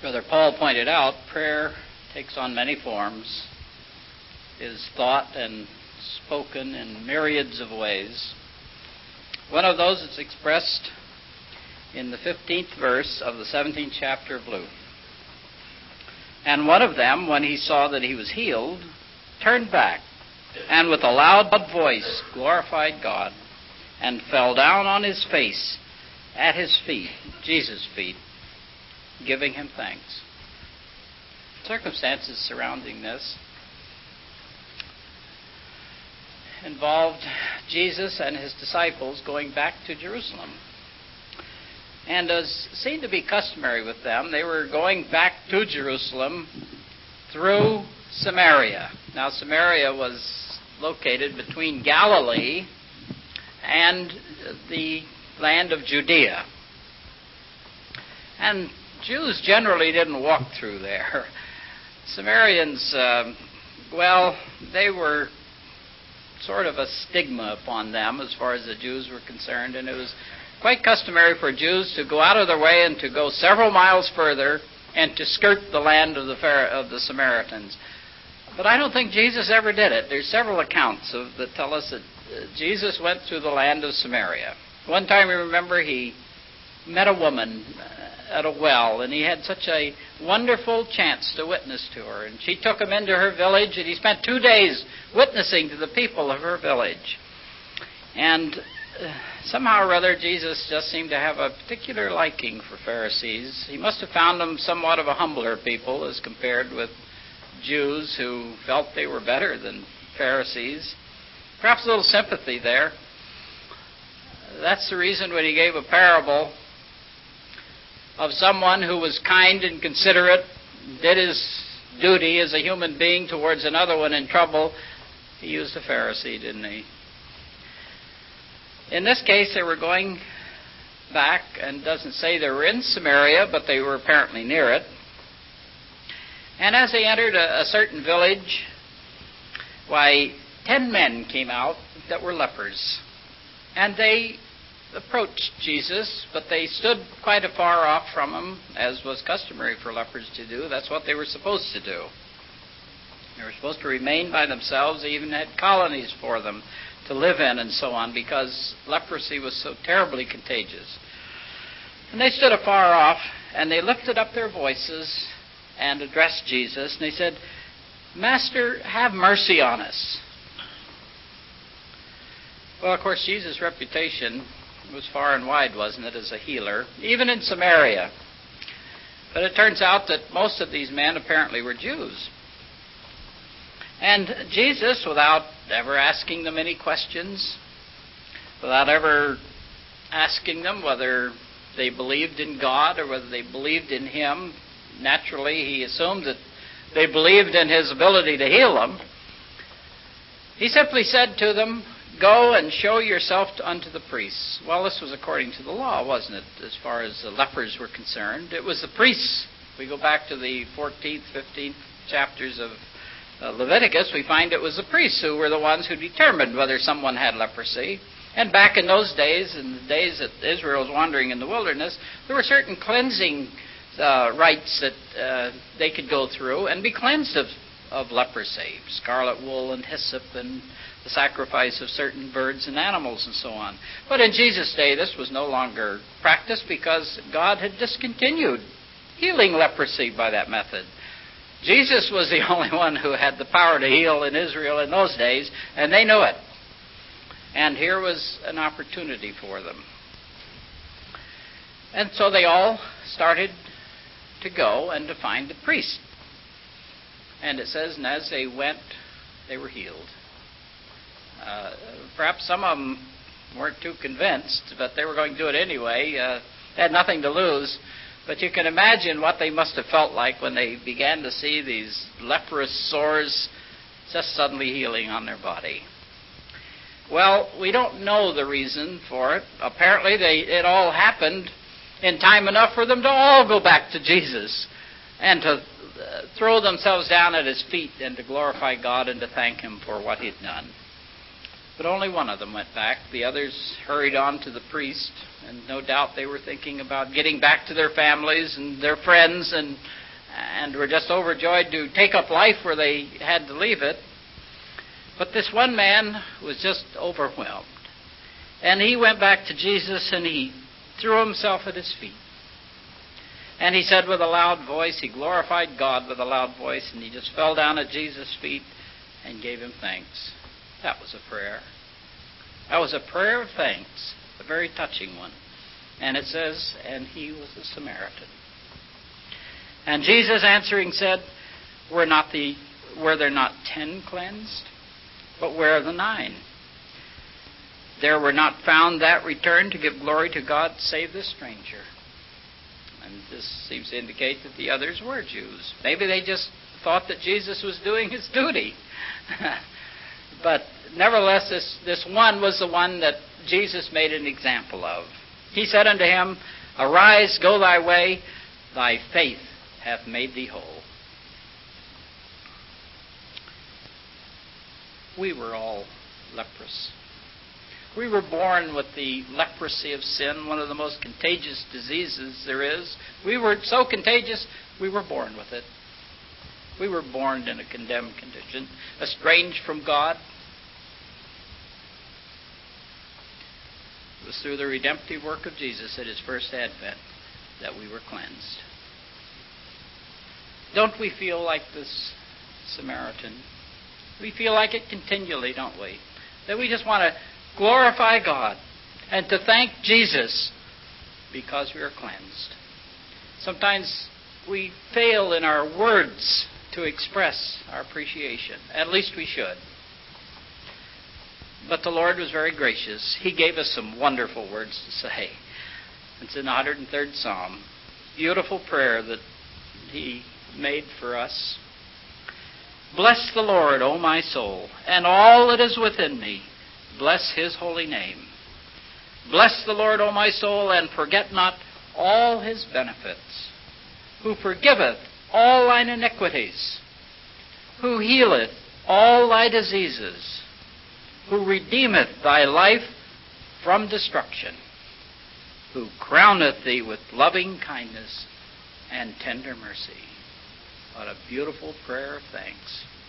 Brother Paul pointed out, prayer takes on many forms, is thought and spoken in myriads of ways. One of those is expressed in the 15th verse of the 17th chapter of Luke. And one of them, when he saw that he was healed, turned back, and with a loud voice glorified God, and fell down on his face at his feet, Jesus' feet, giving him thanks. Circumstances surrounding this involved Jesus and his disciples going back to Jerusalem. And as seemed to be customary with them, they were going back to Jerusalem through Samaria. Now, Samaria was located between Galilee and the land of Judea. And Jews generally didn't walk through there. Samaritans, they were sort of a stigma upon them as far as the Jews were concerned, and it was quite customary for Jews to go out of their way and to go several miles further and to skirt the land of the Samaritans. But I don't think Jesus ever did it. There's several accounts that tell us that Jesus went through the land of Samaria. One time, we remember, he met a woman at a well, and he had such a wonderful chance to witness to her. And she took him into her village, and he spent 2 days witnessing to the people of her village. And somehow or other, Jesus just seemed to have a particular liking for Pharisees. He must have found them somewhat of a humbler people as compared with Jews who felt they were better than Pharisees. Perhaps a little sympathy there. That's the reason when he gave a parable of someone who was kind and considerate, did his duty as a human being towards another one in trouble, he used a Pharisee, didn't he? In this case, they were going back, and it doesn't say they were in Samaria, but they were apparently near it. And as they entered a certain village, 10 men came out that were lepers. And they approached Jesus, but they stood quite afar off from him, as was customary for lepers to do. That's what they were supposed to do. They were supposed to remain by themselves. They even had colonies for them to live in and so on, because leprosy was so terribly contagious. And they stood afar off, and they lifted up their voices and addressed Jesus, and they said, "Master, have mercy on us." Well, of course, Jesus' reputation was far and wide, wasn't it, as a healer, even in Samaria. But it turns out that most of these men apparently were Jews. And Jesus, without ever asking them any questions, without ever asking them whether they believed in God or whether they believed in him, naturally he assumed that they believed in his ability to heal them. He simply said to them, "Go and show yourself unto the priests." Well, this was according to the law, wasn't it, as far as the lepers were concerned? It was the priests. If we go back to the 14th, 15th chapters of Leviticus, we find it was the priests who were the ones who determined whether someone had leprosy. And back in those days, in the days that Israel was wandering in the wilderness, there were certain cleansing rites that they could go through and be cleansed of leprosy, scarlet wool and hyssop and the sacrifice of certain birds and animals and so on. But in Jesus' day, this was no longer practiced because God had discontinued healing leprosy by that method. Jesus was the only one who had the power to heal in Israel in those days, and they knew it. And here was an opportunity for them. And so they all started to go and to find the priest. And it says, and as they went, they were healed. Perhaps some of them weren't too convinced, but they were going to do it anyway. They had nothing to lose. But you can imagine what they must have felt like when they began to see these leprous sores just suddenly healing on their body. Well, we don't know the reason for it. Apparently, it all happened in time enough for them to all go back to Jesus and to throw themselves down at his feet and to glorify God and to thank him for what he'd done. But only one of them went back. The others hurried on to the priest, and no doubt they were thinking about getting back to their families and their friends, and were just overjoyed to take up life where they had to leave it. But this one man was just overwhelmed. And he went back to Jesus, and he threw himself at his feet. And he said with a loud voice, he glorified God with a loud voice, and he just fell down at Jesus' feet and gave him thanks. That was a prayer. That was a prayer of thanks, a very touching one. And it says, and he was a Samaritan. And Jesus answering said, were there not 10 cleansed? But where are the 9? There were not found that returned to give glory to God save this stranger. And this seems to indicate that the others were Jews. Maybe they just thought that Jesus was doing his duty. But nevertheless, this one was the one that Jesus made an example of. He said unto him, arise, go thy way, thy faith hath made thee whole. We were all leprous. We were born with the leprosy of sin, one of the most contagious diseases there is. We were so contagious, we were born with it. We were born in a condemned condition, estranged from God. It was through the redemptive work of Jesus at his first advent that we were cleansed. Don't we feel like this Samaritan? We feel like it continually, don't we? That we just want to glorify God and to thank Jesus because we are cleansed. Sometimes we fail in our words to express our appreciation. At least we should. But the Lord was very gracious. He gave us some wonderful words to say. It's in the 103rd Psalm. Beautiful prayer that he made for us. Bless the Lord, O my soul, and all that is within me. Bless his holy name. Bless the Lord, O my soul, and forget not all his benefits, who forgiveth all thine iniquities, who healeth all thy diseases, who redeemeth thy life from destruction, who crowneth thee with loving kindness and tender mercy. What a beautiful prayer of thanks.